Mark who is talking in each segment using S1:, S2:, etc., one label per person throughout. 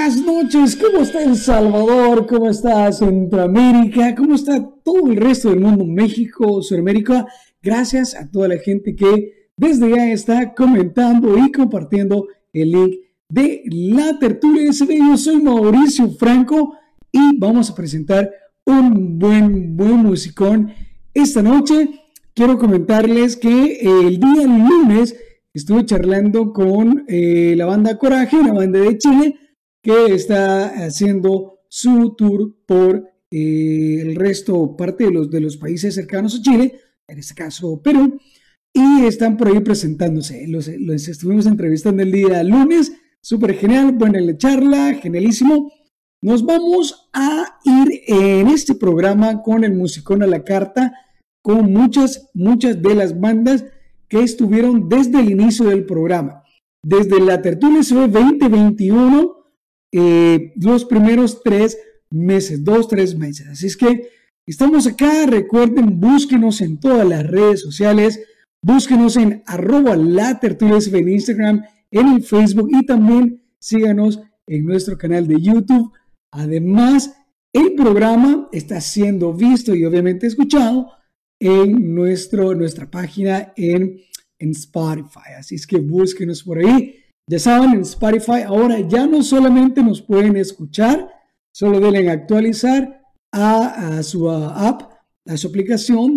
S1: buenas noches. ¿Cómo está El Salvador? ¿Cómo está Centroamérica? ¿Cómo está todo el resto del mundo? México, Sudamérica. Gracias a toda la gente que desde ya está comentando y compartiendo el link de la tertulia SB. Yo soy Mauricio Franco y vamos a presentar un buen musicón esta noche. Quiero comentarles que el día lunes estuve charlando con la banda Coraje, una banda de Chile que está haciendo su tour por el resto, parte de los países cercanos a Chile, en este caso Perú, y están por ahí presentándose. Los estuvimos entrevistando el día lunes, súper genial, buena la charla, genialísimo. Nos vamos a ir en este programa con el musicón a la carta, con muchas de las bandas que estuvieron desde el inicio del programa, desde la tertulia SB 2021, los primeros 3 meses. Así es que estamos acá. Recuerden, búsquenos en todas las redes sociales, búsquenos en @latertuliasb en Instagram, en el Facebook, y también síganos en nuestro canal de YouTube. Además, el programa está siendo visto y obviamente escuchado en nuestra página en Spotify. Así es que búsquenos por ahí. Ya saben, en Spotify ahora ya no solamente nos pueden escuchar, solo denle a actualizar a su app, a su aplicación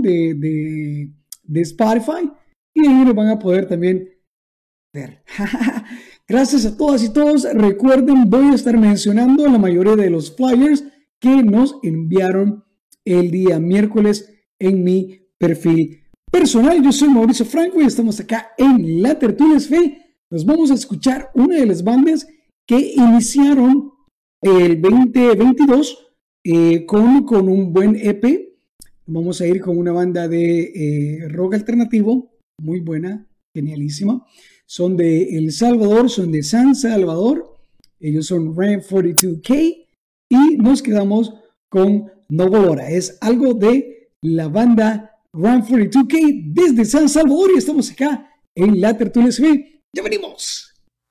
S1: de Spotify, y ahí nos van a poder también ver. Gracias a todas y todos. Recuerden, voy a estar mencionando la mayoría de los flyers que nos enviaron el día miércoles en mi perfil personal. Yo soy Mauricio Franco y estamos acá en La Tertulia SB. Nos vamos a escuchar una de las bandas que iniciaron el 2022 con un buen EP. Vamos a ir con una banda de rock alternativo muy buena, genialísima. Son de El Salvador, son de San Salvador. Ellos son Ram 42K y nos quedamos con No Volora. Es algo de la banda Ram 42K desde San Salvador y estamos acá en La Tertulia SB. ¡Ya venimos!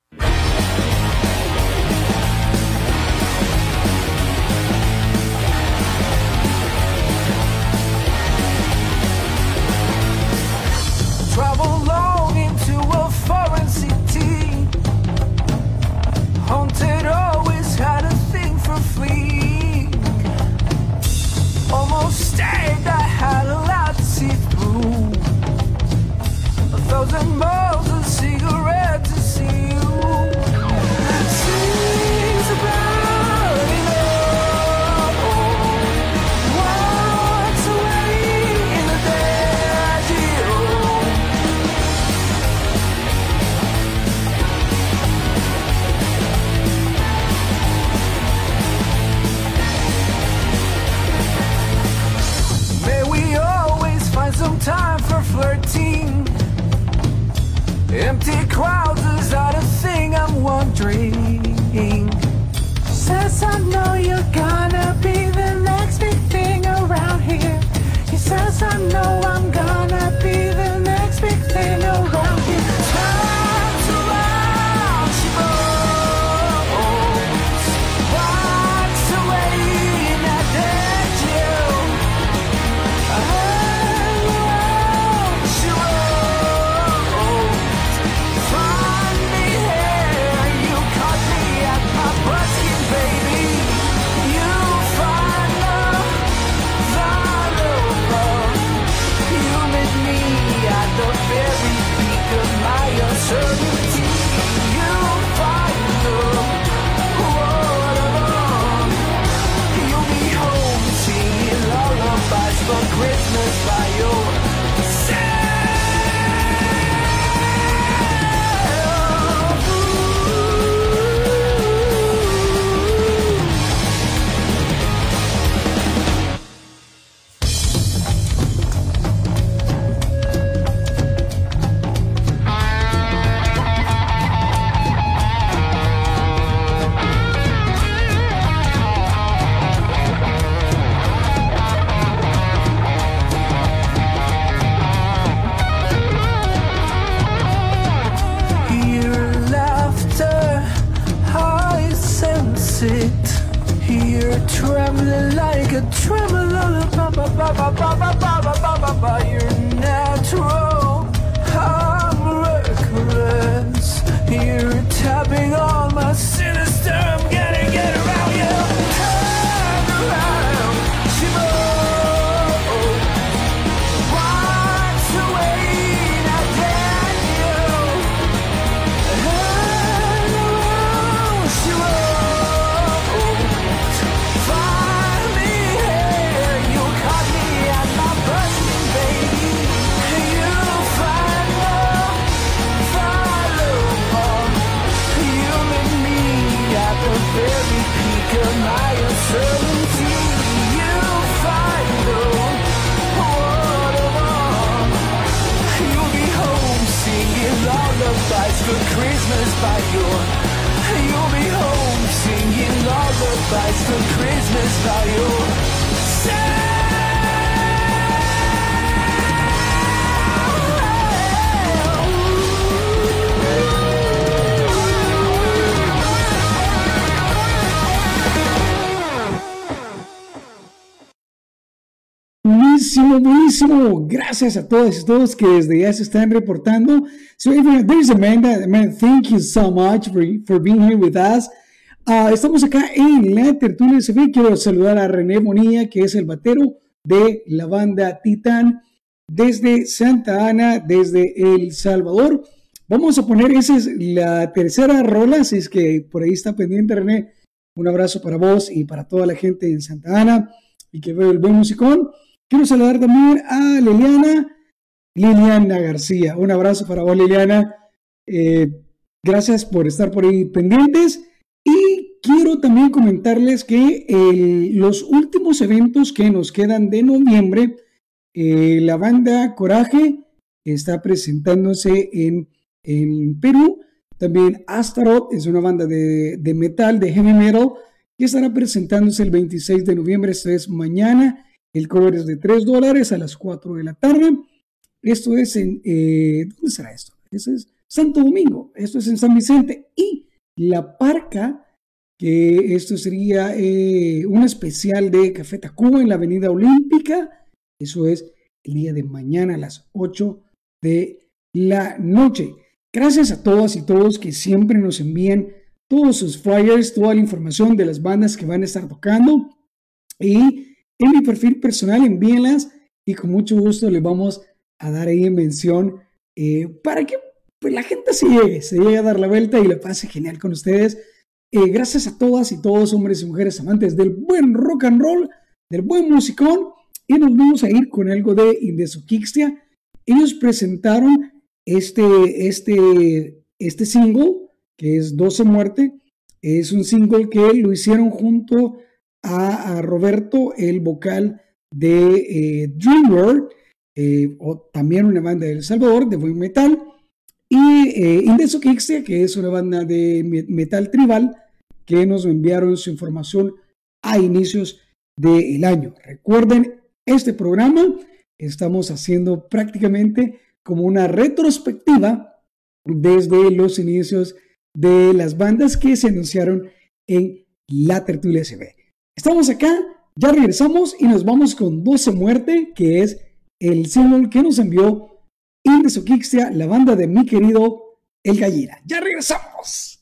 S2: Travel long into a foreign city. Haunted always had a thing for free. Almost stayed, I had a lot to see through. 1,000 miles of cigarette to see you. Sings about it all. Walks away in the daddy-o. May we always find some time for flirting. Empty crowds, is that a thing? I'm wondering. Says I know you're gonna be the next big thing around here. He says I know I'm gonna be the next big thing around here. Time to run, she rolls. Walks away in that dead chill. She rolls. Find me here, you caught me at my busking, baby. You find love, love. like a tremolo, you're natural. I'm reckless. You're tapping on my sinister. I'm gonna get around you. Turn around, Shivo. Watch away, not Daniel. Turn around, Shivo. Find me here. You caught me at my bursting, baby. You find love, follow on. You make me at the very peak of my uncertainty. You find the waterfall. You'll be home singing lullabies for Christmas by your. You'll be home singing lullabies for Christmas by your
S1: Buenísimo, buenísimo. Gracias a todas y todos que desde ya se están reportando. So, there's Amanda. Amanda, thank you so much for being here with us. Estamos acá en la tertulia SB. Quiero saludar a René Bonilla, que es el batero de la banda Titán desde Santa Ana, desde El Salvador. Vamos a poner, esa es la tercera rola, así es que por ahí está pendiente, René. Un abrazo para vos y para toda la gente en Santa Ana y que veo el buen musicón. Quiero saludar también a Liliana García. Un abrazo para vos, Liliana. Gracias por estar por ahí pendientes. Y quiero también comentarles que los últimos eventos que nos quedan de noviembre, la banda Coraje está presentándose en Perú. También Astaroth es una banda de metal, de heavy metal, que estará presentándose el 26 de noviembre. Esto es mañana. El cover es de $3 a las 4 de la tarde. Esto es en... ¿dónde será esto? Eso es Santo Domingo. Esto es en San Vicente. Y La Parca, que esto sería un especial de Café Tacuba en la Avenida Olímpica. Eso es el día de mañana a las 8 de la noche. Gracias a todas y todos que siempre nos envían todos sus flyers, toda la información de las bandas que van a estar tocando. Y en mi perfil personal envíenlas y con mucho gusto les vamos a dar ahí en mención para que pues, la gente se llegue a dar la vuelta y la pase genial con ustedes. Gracias a todas y todos, hombres y mujeres amantes del buen rock and roll, del buen musicón. Y nos vamos a ir con algo de Indesukixtia. Ellos presentaron este single, que es 12 Muerte. Es un single que lo hicieron junto a Roberto, el vocal de Dream World, o también una banda de El Salvador de buen metal, y Indesukixtia, que es una banda de metal tribal, que nos enviaron su información a inicios del año. Recuerden, este programa estamos haciendo prácticamente como una retrospectiva desde los inicios de las bandas que se anunciaron en la tertulia CB. Estamos acá, ya regresamos y nos vamos con 12 Muerte, que es el single que nos envió Indesukixtia, la banda de mi querido El Gallina. ¡Ya regresamos!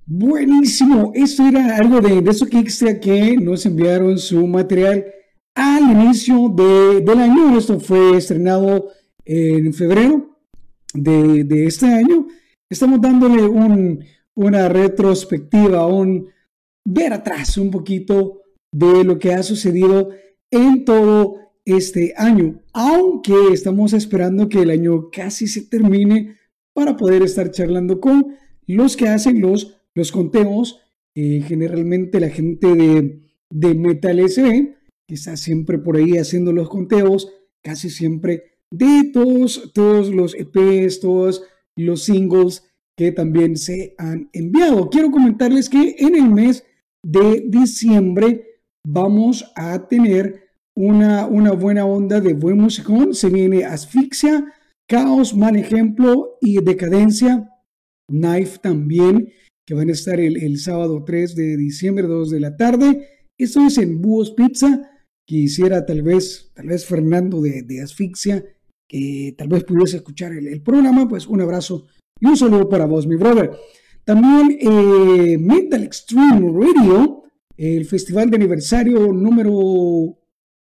S1: Buenísimo, esto era algo de eso que extra que nos enviaron su material al inicio del año. Esto fue estrenado en febrero de este año. Estamos dándole una retrospectiva, un ver atrás un poquito de lo que ha sucedido en todo este año, aunque estamos esperando que el año casi se termine para poder estar charlando con los que hacen los conteos, generalmente la gente de Metal SB, que está siempre por ahí haciendo los conteos, casi siempre de todos los EPs, todos los singles que también se han enviado. Quiero comentarles que en el mes de diciembre vamos a tener una buena onda de buen musicón. Se viene Asfixia, Caos, Mal Ejemplo y Decadencia. Knife también, que van a estar el sábado 3 de diciembre, 2 de la tarde. Esto es en Búhos Pizza. Quisiera tal vez Fernando de Asfixia, que tal vez pudiese escuchar el programa. Pues un abrazo y un saludo para vos, mi brother. También Metal Extreme Radio, el festival de aniversario número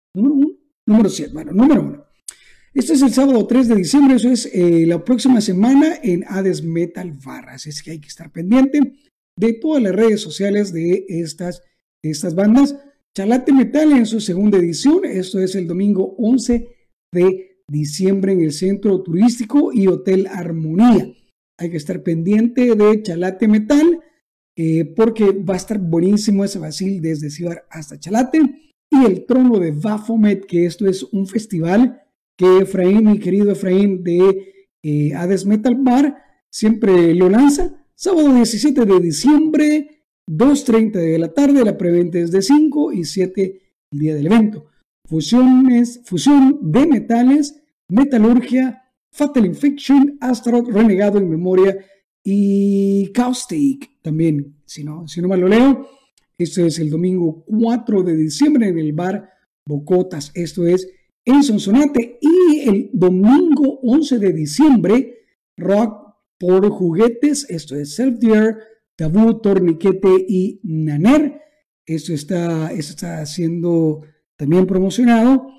S1: 100, bueno, número 1. Esto es el sábado 3 de diciembre, eso es la próxima semana en Hades Metal Bar. Así es que hay que estar pendiente de todas las redes sociales de estas bandas. Chalate Metal en su segunda edición, esto es el domingo 11 de diciembre en el Centro Turístico y Hotel Armonía. Hay que estar pendiente de Chalate Metal porque va a estar buenísimo ese vacil desde Cibar hasta Chalate. Y el Trono de Baphomet, que esto es un festival que Efraín, mi querido Efraín de Hades Metal Bar, siempre lo lanza. Sábado 17 de diciembre, 2:30 de la tarde, la preventa es de 5 y 7 el día del evento. Fusión de metales, metalurgia, Fatal Infection, Astaroth, Renegado en Memoria y Caustic también, si no mal lo leo. Esto es el domingo 4 de diciembre en el bar Bocotas. Esto es en Sonsonate. Y el domingo 11 de diciembre, Rock por Juguetes. Esto es Self Dear, Tabú, Torniquete y Naner. Esto está siendo también promocionado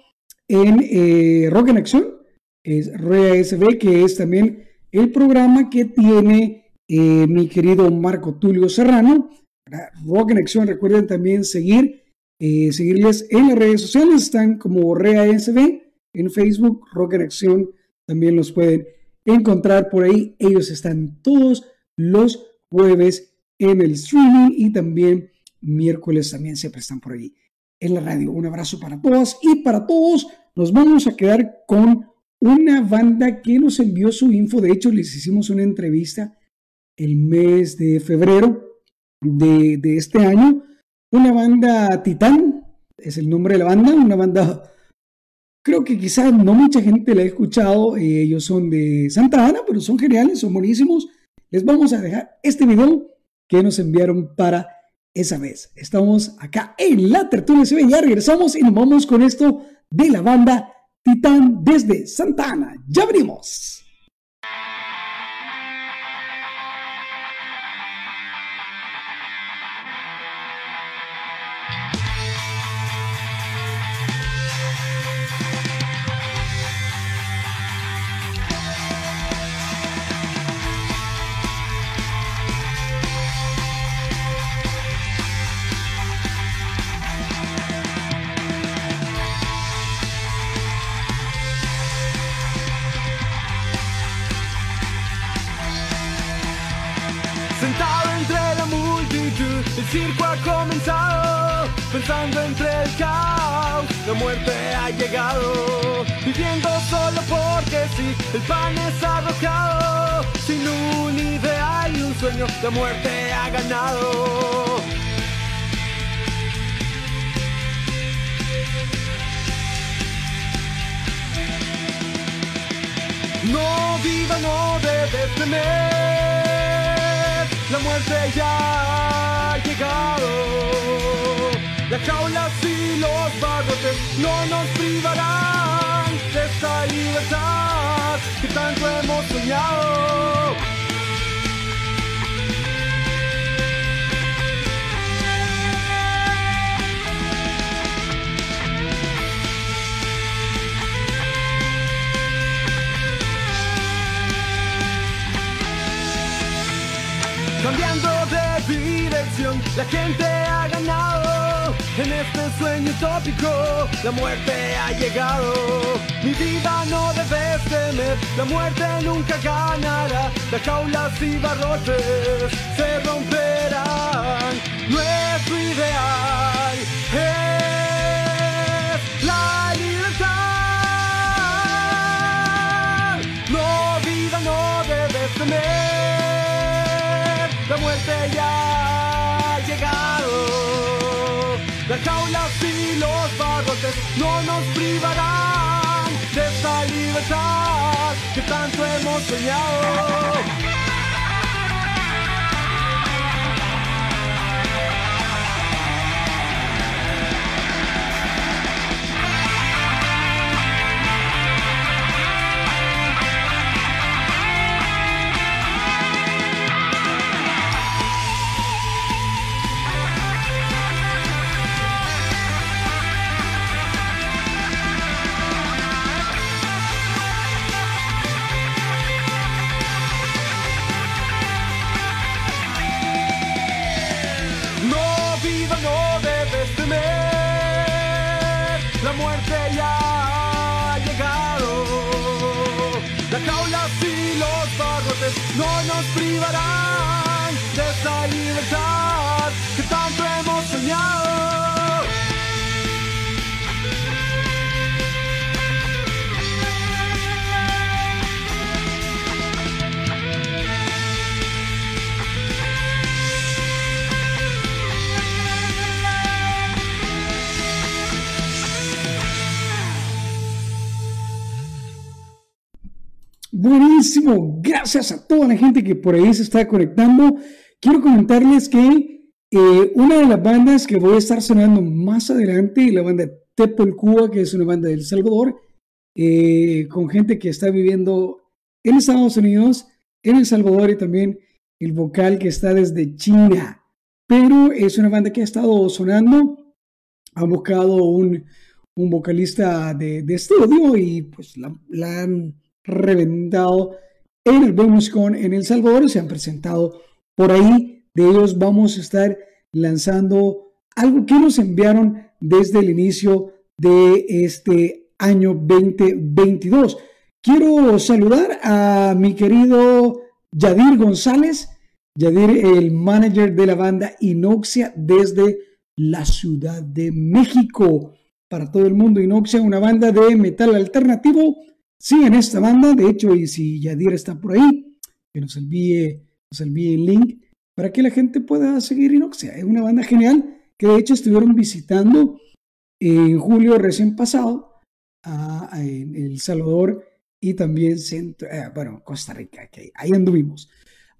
S1: en Rock en Acción. Es REA SB, que es también el programa que tiene mi querido Marco Tulio Serrano. Rock en Acción, recuerden también seguirles en las redes sociales, están como REASB en Facebook, Rock en Acción, también los pueden encontrar por ahí. Ellos están todos los jueves en el streaming y también miércoles también siempre están por ahí en la radio. Un abrazo para todas y para todos. Nos vamos a quedar con una banda que nos envió su info. De hecho, les hicimos una entrevista el mes de febrero de este año. Una banda Titán, es el nombre de la banda, una banda, creo que quizás no mucha gente la ha escuchado. Ellos son de Santa Ana, pero son geniales, son buenísimos. Les vamos a dejar este video que nos enviaron para esa vez. Estamos acá en la tertulia CB, ya regresamos y nos vamos con esto de la banda Titán desde Santa Ana. Ya venimos.
S2: El circo ha comenzado, pensando entre el caos, la muerte ha llegado, viviendo solo porque sí, el pan es arrojado, sin un ideal y un sueño, la muerte ha ganado. No viva, no debes temer, la muerte ya ha llegado. Las jaulas y los barrotes no nos privarán de esta libertad que tanto hemos soñado. cambiando de dirección, la gente ha ganado. En este sueño utópico, la muerte ha llegado. Mi vida no debes temer, la muerte nunca ganará. Las jaulas y barrotes se romperán. Nuestro ideal es la libertad. No, vida, no debes temer, la muerte ya ha llegado. Las jaulas y los barrotes no nos privarán de esta libertad que tanto hemos soñado. La muerte ya ha llegado. Las jaulas y los barrotes no nos privarán de esa libertad que tanto hemos soñado.
S1: Buenísimo, gracias a toda la gente que por ahí se está conectando. Quiero comentarles que una de las bandas que voy a estar sonando más adelante, la banda Tepolcúa, que es una banda de El Salvador, con gente que está viviendo en Estados Unidos, en El Salvador, y también el vocal que está desde China. Pero es una banda que ha estado sonando, ha buscado un vocalista de estudio y pues la han reventado en el BeMusicon en El Salvador. Se han presentado por ahí. De ellos vamos a estar lanzando algo que nos enviaron desde el inicio de este año 2022. Quiero saludar a mi querido Yadir González, Yadir, el manager de la banda Inoxia desde la Ciudad de México. Para todo el mundo, Inoxia, una banda de metal alternativo. Sigan esta banda, de hecho, y si Yadir está por ahí, que nos envíe el link para que la gente pueda seguir Inoxia. Es una banda genial que de hecho estuvieron visitando en julio recién pasado en El Salvador y también Costa Rica, que ahí anduvimos.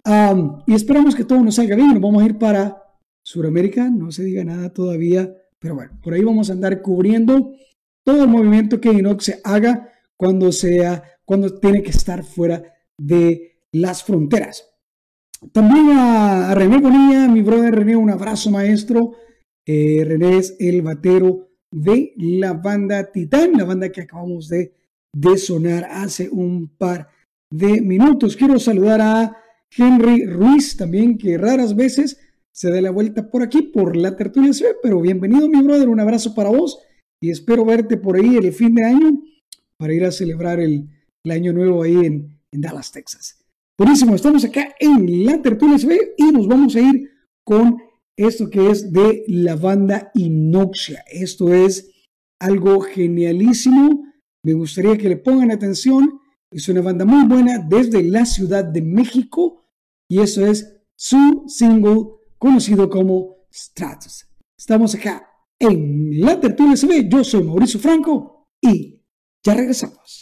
S1: Y esperamos que todo nos salga bien. Nos vamos a ir para Sudamérica, no se diga nada todavía, pero bueno, por ahí vamos a andar cubriendo todo el movimiento que Inoxia haga cuando tiene que estar fuera de las fronteras. También a René Bonilla, mi brother René, un abrazo, maestro. René es el batero de la banda Titán, la banda que acabamos de sonar hace un par de minutos. Quiero saludar a Henry Ruiz también, que raras veces se da la vuelta por aquí, por la tertulia CB, pero bienvenido, mi brother, un abrazo para vos y espero verte por ahí el fin de año para ir a celebrar el año nuevo ahí en Dallas, Texas. Buenísimo, estamos acá en la tertulia CB y nos vamos a ir con esto que es de la banda Inoxia. Esto es algo genialísimo, me gustaría que le pongan atención. Es una banda muy buena desde la Ciudad de México y eso es su single conocido como Stratus. Estamos acá en la tertulia CB. Yo soy Mauricio Franco y ya regresamos.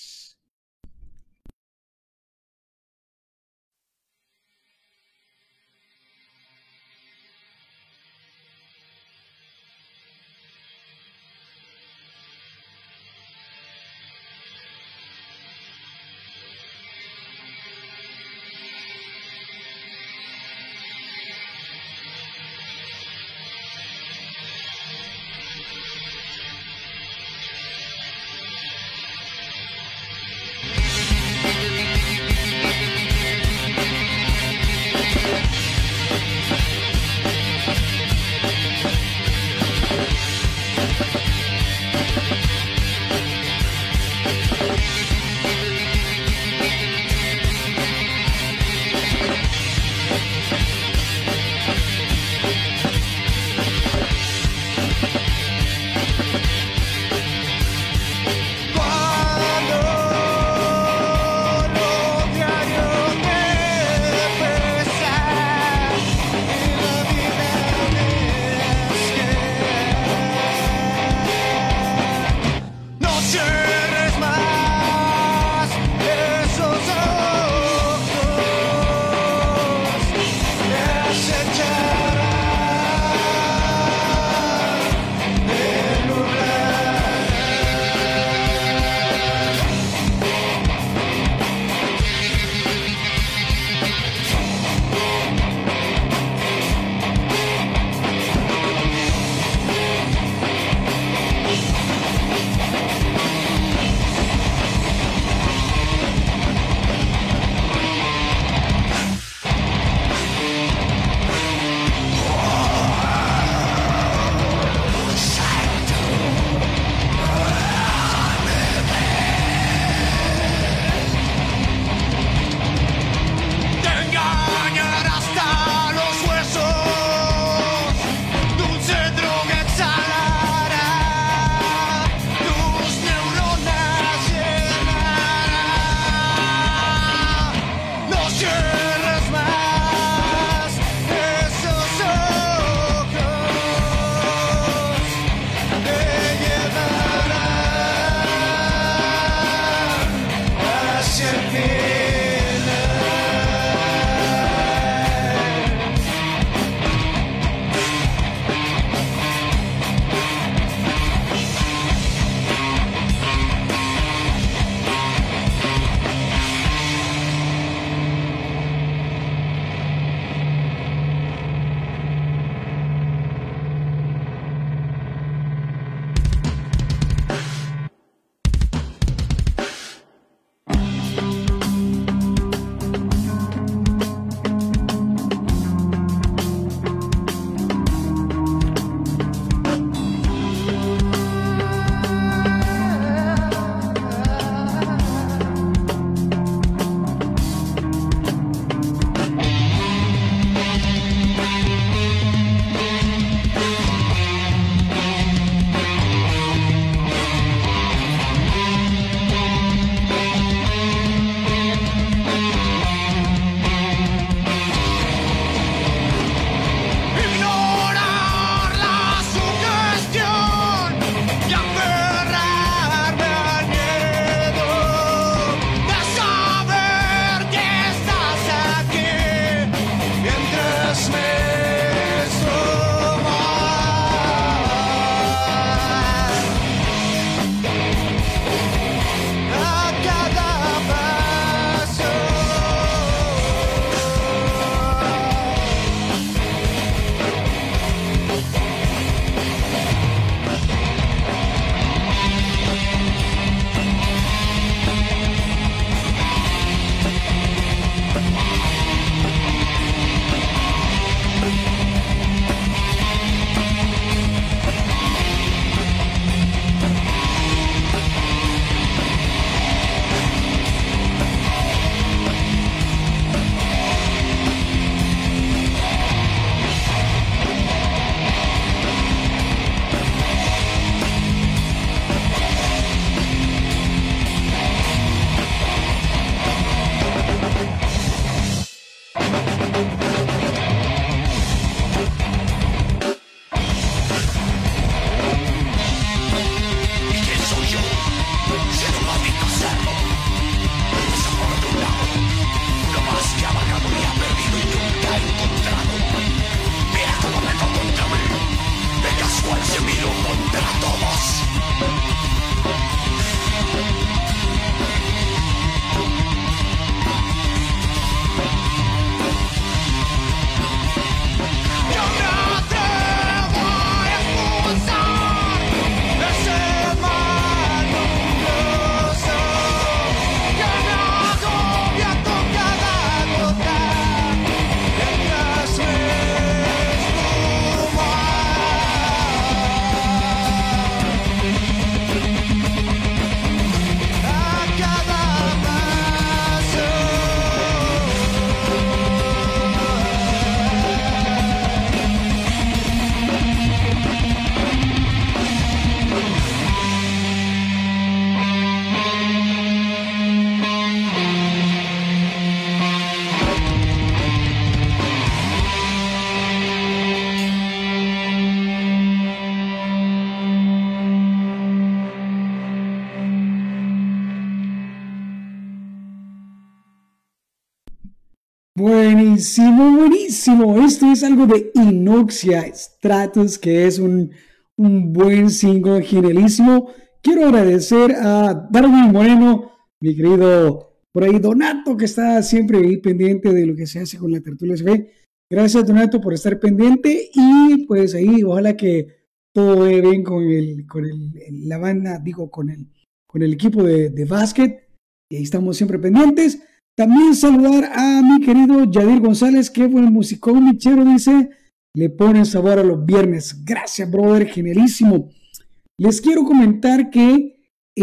S1: Buenísimo, buenísimo. Esto es algo de Inoxia Stratus, que es un buen single, genialísimo. Quiero agradecer a Darwin Moreno, mi querido por ahí Donato, que está siempre ahí pendiente de lo que se hace con la Tertulia SB. Gracias, Donato, por estar pendiente. Y pues ahí, ojalá que todo vaya bien con la banda, digo, con el equipo de básquet. Y ahí estamos siempre pendientes. También saludar a mi querido Yadir González, que buen musicón, mi chero, dice, le pone sabor a los viernes. Gracias, brother, genialísimo. Les quiero comentar que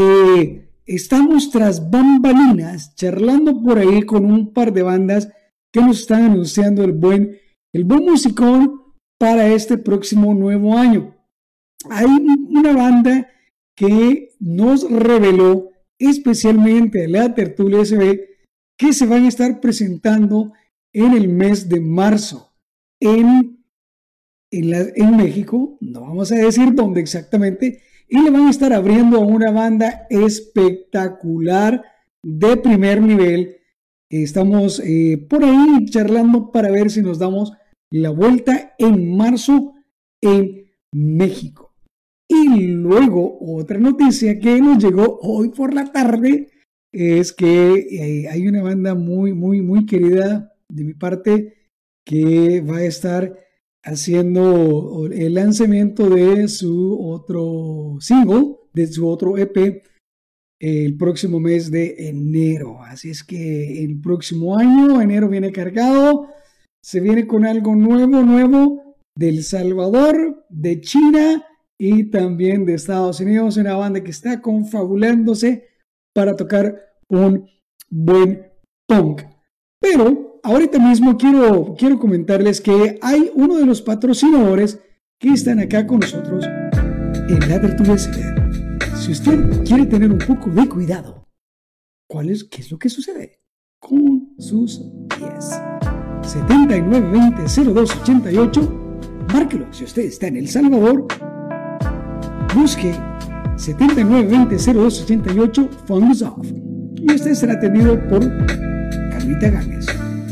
S1: estamos tras bambalinas, charlando por ahí con un par de bandas que nos están anunciando el buen musicón para este próximo nuevo año. Hay una banda que nos reveló especialmente la Tertulia SB que se van a estar presentando en el mes de marzo en México, no vamos a decir dónde exactamente, y le van a estar abriendo a una banda espectacular de primer nivel. Estamos por ahí charlando para ver si nos damos la vuelta en marzo en México. Y luego otra noticia que nos llegó hoy por la tarde es que hay una banda muy, muy, muy querida de mi parte que va a estar haciendo el lanzamiento de su otro single, de su otro EP, el próximo mes de enero. Así es que el próximo año, enero viene cargado, se viene con algo nuevo de El Salvador, de China y también de Estados Unidos, una banda que está confabulándose para tocar un buen punk. Pero ahorita mismo quiero comentarles que hay uno de los patrocinadores que están acá con nosotros en la Tertulia SB. Si usted quiere tener un poco de cuidado, ¿qué es lo que sucede? Con sus pies. 7920-0288, márquelo. Si usted está en El Salvador, busque 7920-0288 Funds Off y usted será atendido por Carlita Gámez.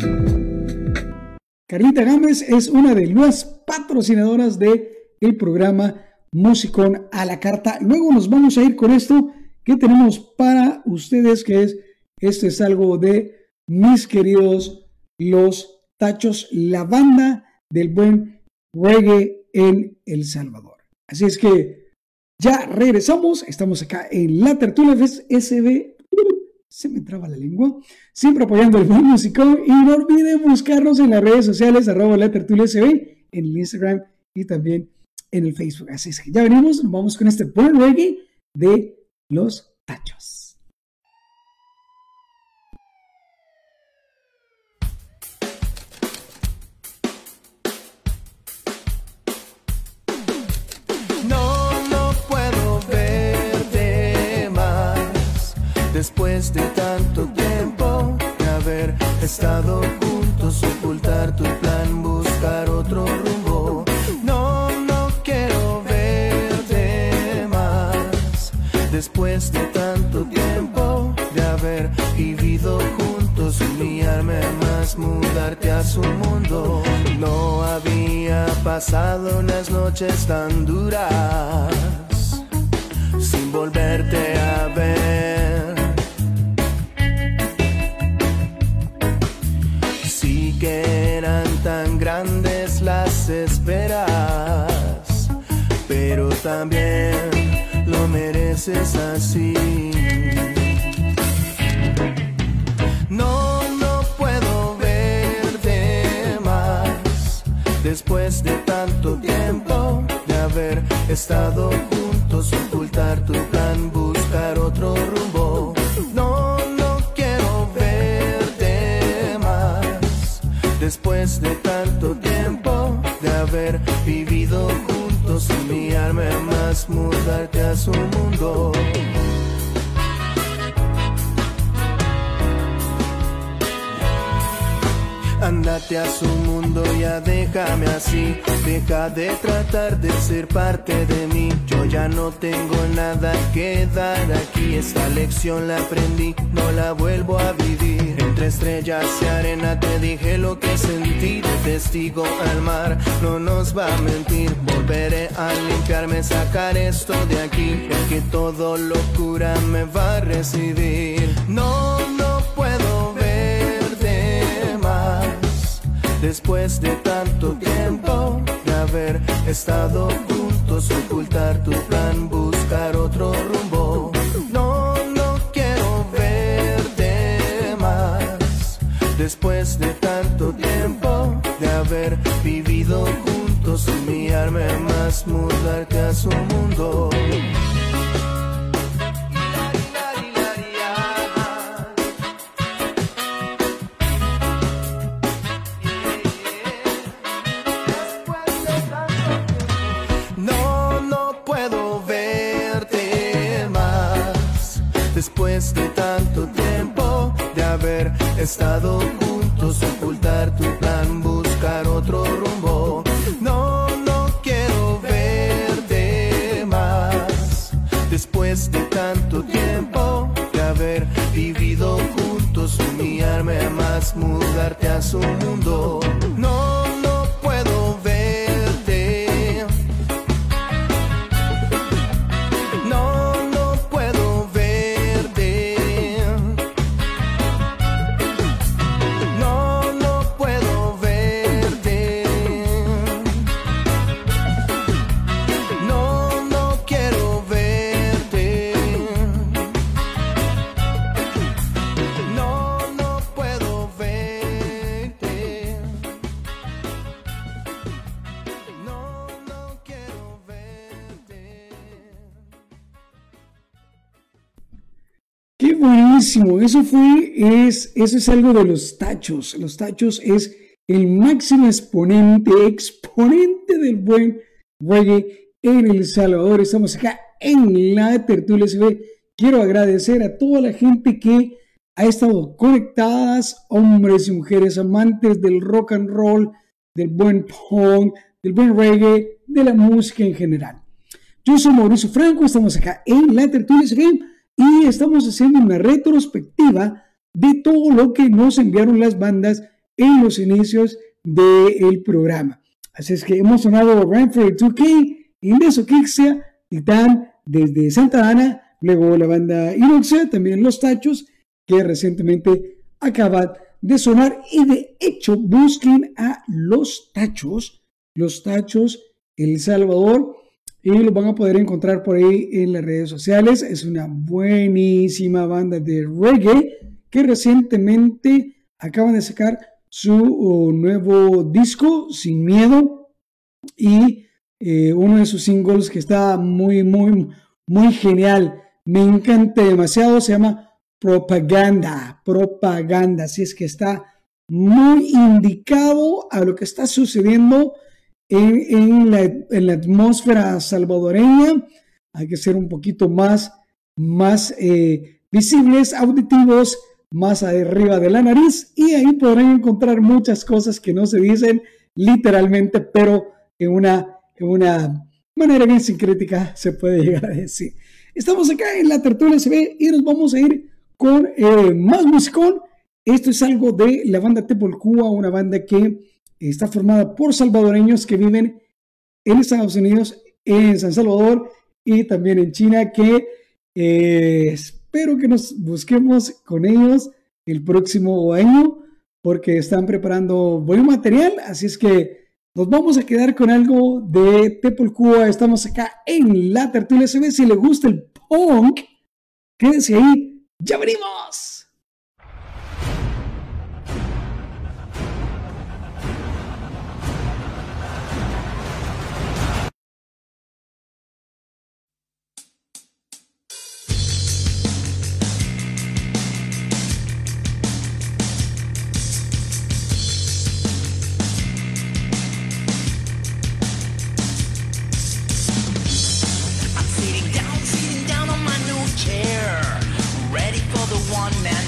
S1: Carlita Gámez es una de las patrocinadoras del programa Musicón a la Carta. Luego nos vamos a ir con esto que tenemos para ustedes, esto es algo de mis queridos Los Tachos, la banda del buen reggae en El Salvador. Así es que ya regresamos, estamos acá en la Tertulia SB, se me traba la lengua, siempre apoyando el buen musicón, y no olviden buscarnos en las redes sociales, @la Tertulia SB, en el Instagram y también en el Facebook. Así es que ya venimos, nos vamos con este buen reggae de Los Tachos.
S3: Después de tanto tiempo de haber estado juntos, ocultar tu plan, buscar otro rumbo. No quiero verte más. Después de tanto tiempo de haber vivido juntos, humillarme más, mudarte a su mundo. No había pasado unas noches tan duras sin volverte a ver. Que eran tan grandes las esperas, pero también lo mereces así. No puedo verte más. Después de tanto tiempo de haber estado juntos, ocultar tu plan, buscar otro rumbo. No quiero verte más. Después de tanto tiempo de haber vivido juntos, humillarme más, mudarte a su mundo. Ándate a su mundo, ya déjame así. Deja de tratar de ser parte de mí. Yo ya no tengo nada que dar aquí. Esta lección la aprendí, no la vuelvo a vivir. Entre entre estrellas y arena te dije lo que sentí, de testigo al mar, no nos va a mentir. Volveré a limpiarme, sacar esto de aquí, el que todo locura me va a recibir. No, no puedo verte más, después de tanto tiempo de haber estado juntos, ocultar tu plan, buscar otro rumbo. No, no quiero verte más, después de tanto tiempo de haber vivido juntos, humillarme más, mudarte a su mundo. Después de tanto tiempo de haber estado juntos, ocultar tu plan, buscar otro rumbo. No, no quiero verte más. Después de tanto tiempo de haber vivido juntos, humillarme más, mudarte a su mundo. No, no puedo verte. No, no puedo verte. No, no puedo verte. No, no quiero verte. No, no puedo verte. No, no quiero verte.
S1: Qué buenísimo, eso es algo de Los Tachos. Los Tachos es el máximo exponente del buen reggae en El Salvador. Estamos acá en la Tertulia SB. Quiero agradecer a toda la gente que ha estado conectadas, hombres y mujeres amantes del rock and roll, del buen punk, del buen reggae, de la música en general. Yo soy Mauricio Franco, estamos acá en la Tertulia SB y estamos haciendo una retrospectiva de todo lo que nos enviaron las bandas en los inicios del programa. Así es que hemos sonado Ranford 2K, Indeso Kixia, Titán desde Santa Ana, luego la banda Inoxa, también Los Tachos, que recientemente acaban de sonar, y de hecho busquen a Los Tachos El Salvador, y los van a poder encontrar por ahí en las redes sociales. Es una buenísima banda de reggae que recientemente acaban de sacar su nuevo disco, Sin Miedo, y uno de sus singles que está muy genial, me encanta demasiado, se llama Propaganda, así es que está muy indicado a lo que está sucediendo en la atmósfera salvadoreña. Hay que ser un poquito más visibles, auditivos, más arriba de la nariz, y ahí podrán encontrar muchas cosas que no se dicen literalmente, pero en una manera bien sincrética se puede llegar a decir. Estamos acá en la Tertulia SB y nos vamos a ir con más musicón. Esto es algo de la banda Tepolcúa, una banda que está formada por salvadoreños que viven en Estados Unidos, en San Salvador y también en China, que espero que nos busquemos con ellos el próximo año porque están preparando buen material. Así es que nos vamos a quedar con algo de Tepolcúa. Estamos acá en la Tertulia SB. Si le gusta el punk, quédese ahí, ya venimos.
S4: Sitting down on my new chair, ready for the one-man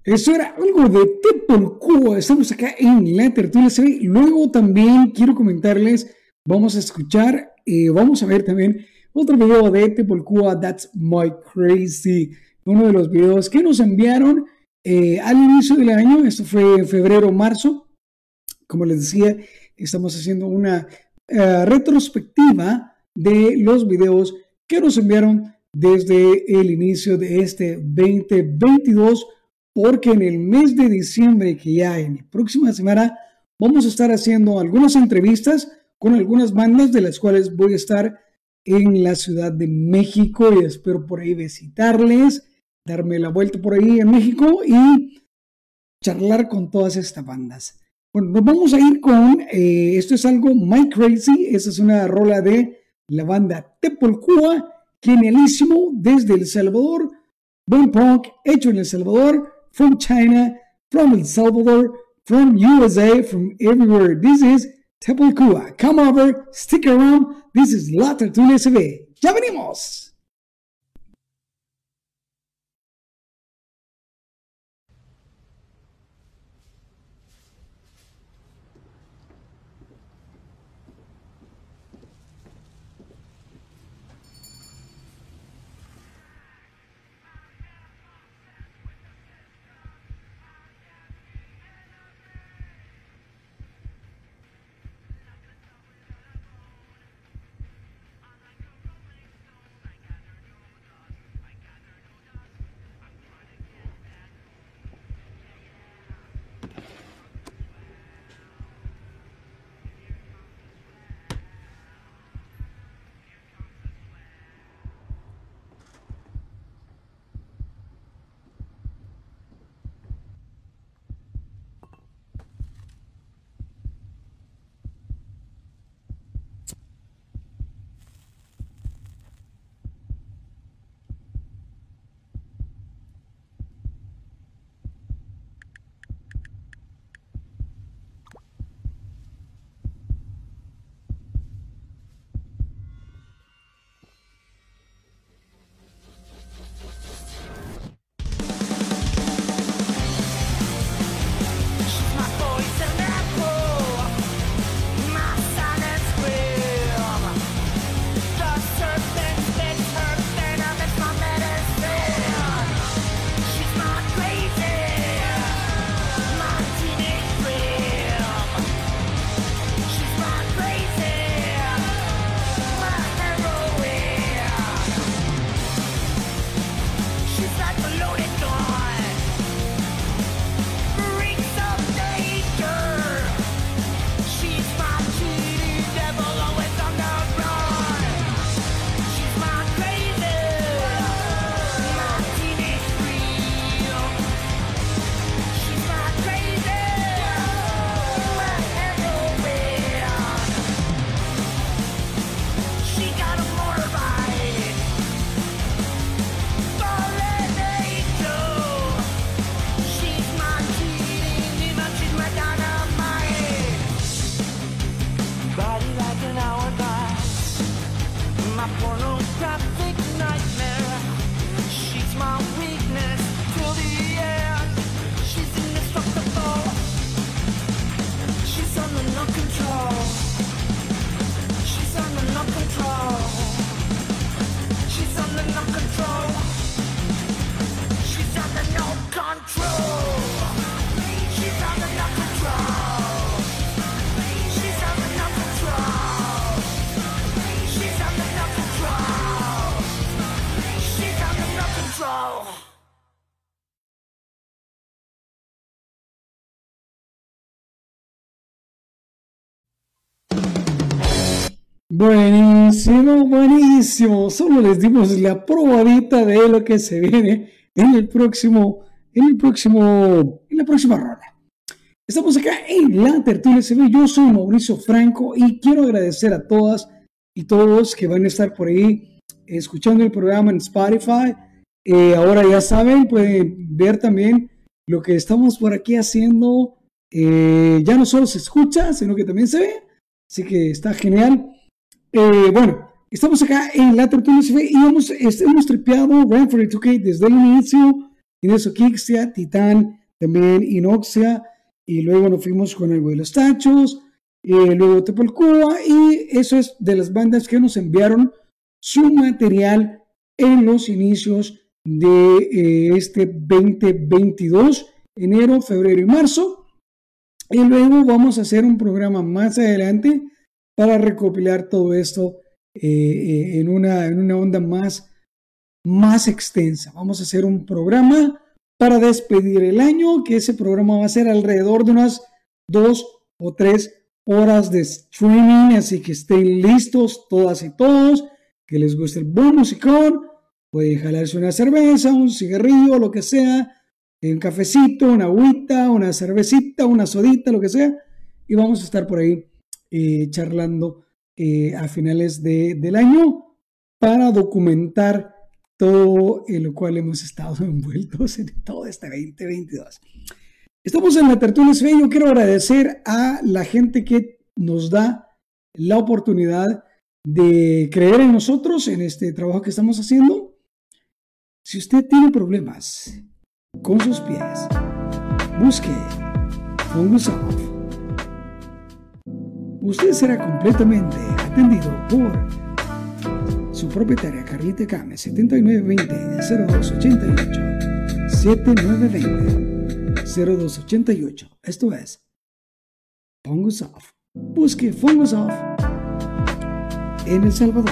S1: Eso era algo de Tepolcúa. Estamos acá en la tertulia CB. Luego también quiero comentarles, vamos a escuchar, vamos a ver también otro video de Tepolcúa, That's My Crazy. Uno de los videos que nos enviaron al inicio del año. Esto fue en febrero, marzo. Como les decía, estamos haciendo una retrospectiva de los videos que nos enviaron desde el inicio de este 2022, porque en el mes de diciembre, que ya en la próxima semana, vamos a estar haciendo algunas entrevistas con algunas bandas de las cuales voy a estar en la Ciudad de México y espero por ahí visitarles, darme la vuelta por ahí en México y charlar con todas estas bandas. Bueno, nos vamos a ir con, esto es algo My Crazy, esa es una rola de la banda Tepolcúa, genialísimo, desde El Salvador, buen punk, hecho en El Salvador, from China, from El Salvador, from USA, from everywhere. This is Tepolcúa. Come over, stick around, this is La Tertulia CB. ¡Ya venimos! Buenísimo, buenísimo. Solo les dimos la probadita de lo que se viene en la próxima ronda. Estamos acá en la tertulia CB. Yo soy Mauricio Franco y quiero agradecer a todas y todos que van a estar por ahí escuchando el programa en Spotify. Ahora ya saben, pueden ver también lo que estamos por aquí haciendo. Ya no solo se escucha, sino que también se ve. Así que está genial. Bueno, estamos acá en la tertulia CB y hemos tripeado Run for the 2K desde el inicio. Ineso Kixia, Titán, también Inoxia, y luego nos fuimos con algo de los Tachos, luego Tepalcúa, y eso es de las bandas que nos enviaron su material en los inicios de este 2022, enero, febrero y marzo. Y luego vamos a hacer un programa más adelante para recopilar todo esto en una onda más extensa. Vamos a hacer un programa para despedir el año, que ese programa va a ser alrededor de unas 2 o 3 horas de streaming, así que estén listos todas y todos, que les guste el buen musicón, pueden jalarse una cerveza, un cigarrillo, lo que sea, un cafecito, una agüita, una cervecita, una sodita, lo que sea, y vamos a estar por ahí charlando a finales del año para documentar todo en lo cual hemos estado envueltos en todo este 2022. Estamos en la Tertulia SV. Yo quiero agradecer a la gente que nos da la oportunidad de creer en nosotros, en este trabajo que estamos haciendo. Si usted tiene problemas con sus pies, busque Fungus Off. Usted será completamente atendido por su propietaria Carlita Kame, 7920-0288, 7920-0288. Esto es Fungus Off. Busque Fungus Off en El Salvador.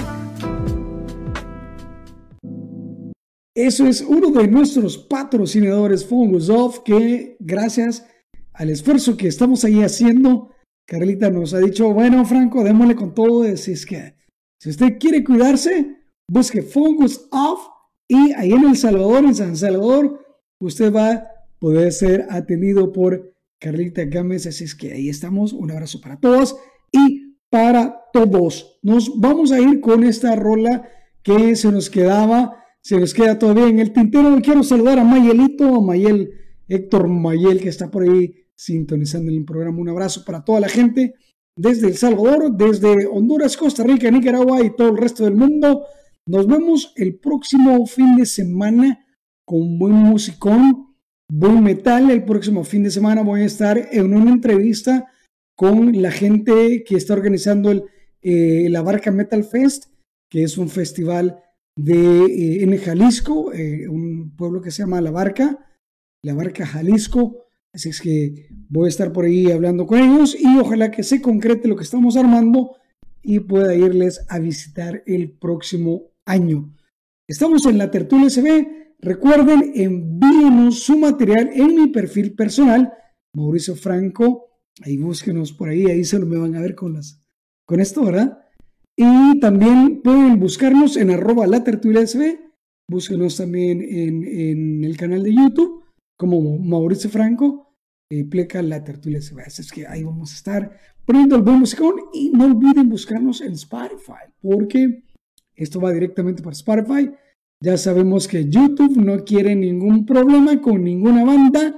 S1: Eso es uno de nuestros patrocinadores, Fungus Off, que gracias al esfuerzo que estamos ahí haciendo, Carlita nos ha dicho, bueno, Franco, démosle con todo. Así es que si usted quiere cuidarse, busque Fungus Off, y ahí en El Salvador, en San Salvador, usted va a poder ser atendido por Carlita Gámez. Así es que ahí estamos. Un abrazo para todos y para todos. Nos vamos a ir con esta rola que se nos queda todavía en el tintero. Quiero saludar a Mayelito, Héctor Mayel, que está por ahí sintonizando el programa. Un abrazo para toda la gente desde El Salvador, desde Honduras, Costa Rica, Nicaragua y todo el resto del mundo. Nos vemos el próximo fin de semana con buen musicón, buen metal. El próximo fin de semana voy a estar en una entrevista con la gente que está organizando la Barca Metal Fest, que es un festival en Jalisco, un pueblo que se llama La Barca Jalisco. Así es que voy a estar por ahí hablando con ellos y ojalá que se concrete lo que estamos armando y pueda irles a visitar el próximo año. Estamos en la Tertulia SB. Recuerden, envíenos su material en mi perfil personal, Mauricio Franco. Ahí búsquenos por ahí se lo me van a ver con esto, ¿verdad? Y también pueden buscarnos en @latertuliasb. Búsquenos también en el canal de YouTube como Mauricio Franco, pleca La Tertulia SB. Es que ahí vamos a estar poniendo el buen musicón, y no olviden buscarnos en Spotify, porque esto va directamente para Spotify. Ya sabemos que YouTube no quiere ningún problema con ninguna banda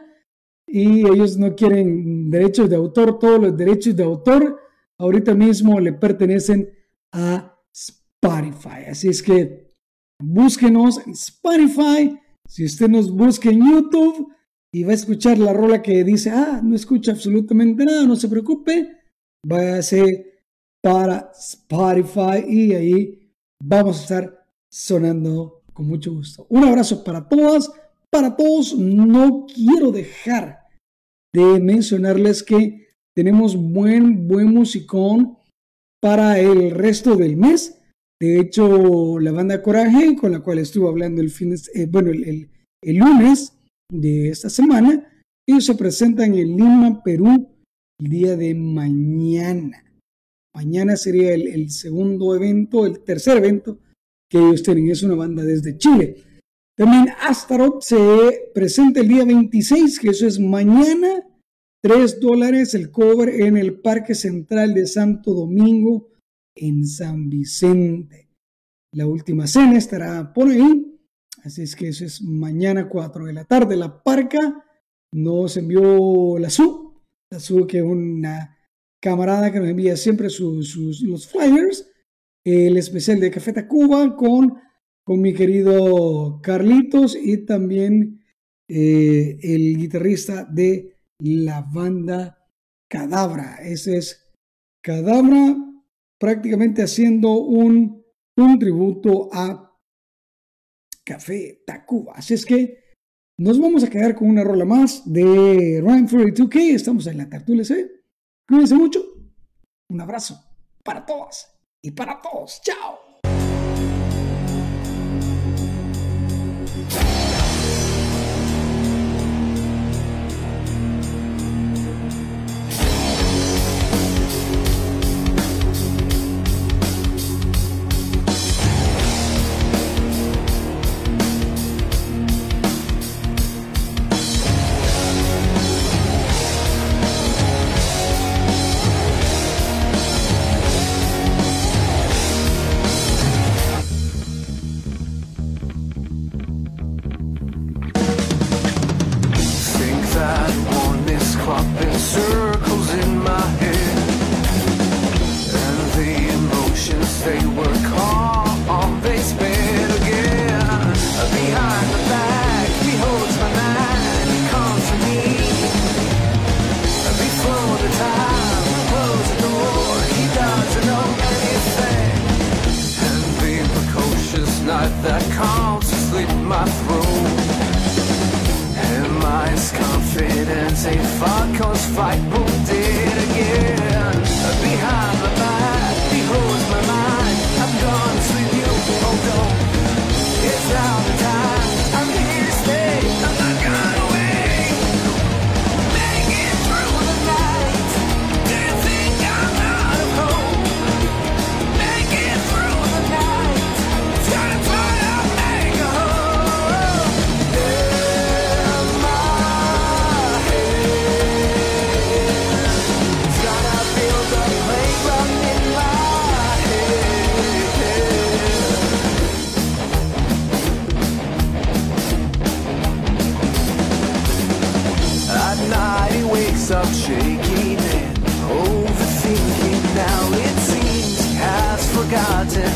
S1: y ellos no quieren derechos de autor. Todos los derechos de autor ahorita mismo le pertenecen a Spotify. Así es que búsquenos en Spotify. Si usted nos busca en YouTube y va a escuchar la rola que dice, no escucha absolutamente nada, no se preocupe, váyase para Spotify y ahí vamos a estar sonando con mucho gusto. Un abrazo para todas, para todos. No quiero dejar de mencionarles que tenemos buen musicón para el resto del mes. De hecho, la banda Coraje, con la cual estuve hablando el lunes de esta semana, ellos se presentan en Lima, Perú, el día de mañana. Mañana sería el segundo evento, el tercer evento que ellos tienen. Es una banda desde Chile. También Astaroth se presenta el día 26, que eso es mañana. $3 el cover en el Parque Central de Santo Domingo, en San Vicente. La Última Cena estará por ahí. Así es que eso es mañana 4 de la tarde. La Parca nos envió la Su, que es una camarada que nos envía siempre los flyers. El especial de Café Tacuba con mi querido Carlitos, y también el guitarrista de la banda Cadabra. Ese es Cadabra, prácticamente haciendo un tributo a Café Tacuba. Así es que nos vamos a quedar con una rola más de Rhyme 42K. Estamos en la Tertulia C. Cuídense mucho. Un abrazo para todas y para todos. ¡Chao!
S3: That calms to slit my throat. Am I as confident if I cause fight both dead again? Behind my back, beholds my mind. I'm gonna sleep you, oh don't. It's now the time, I'm here to stay. I'm not gonna wait. Make it through the night. Do you think I'm out of hope? Make it through the night. It's gonna find out, make a hole in my head. It's gonna build a playground in my head. At night he wakes up shaking and overthinking. Now it seems he has forgotten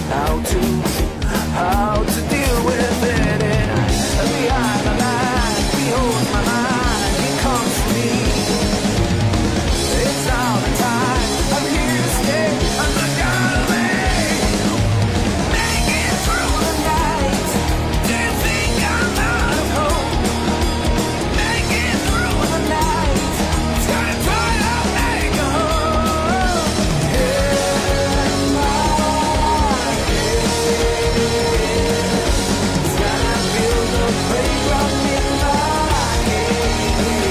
S3: how to deal with it. And behind my back, behold my mind, it comes to me. It's now the time, I'm here to stay. I'm not gonna wait. Make it through the night. Do you think I'm out of hope? Make it through the night. It's gonna try to make a hole in my head. It's gonna build a playground in my head.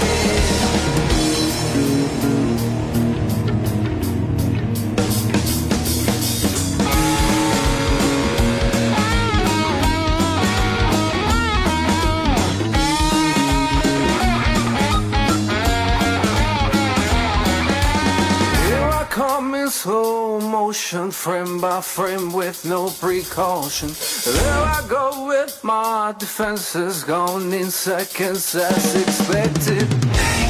S3: Here I come in slow motion, frame by frame with no precaution. There I go with my defenses gone in seconds as expected.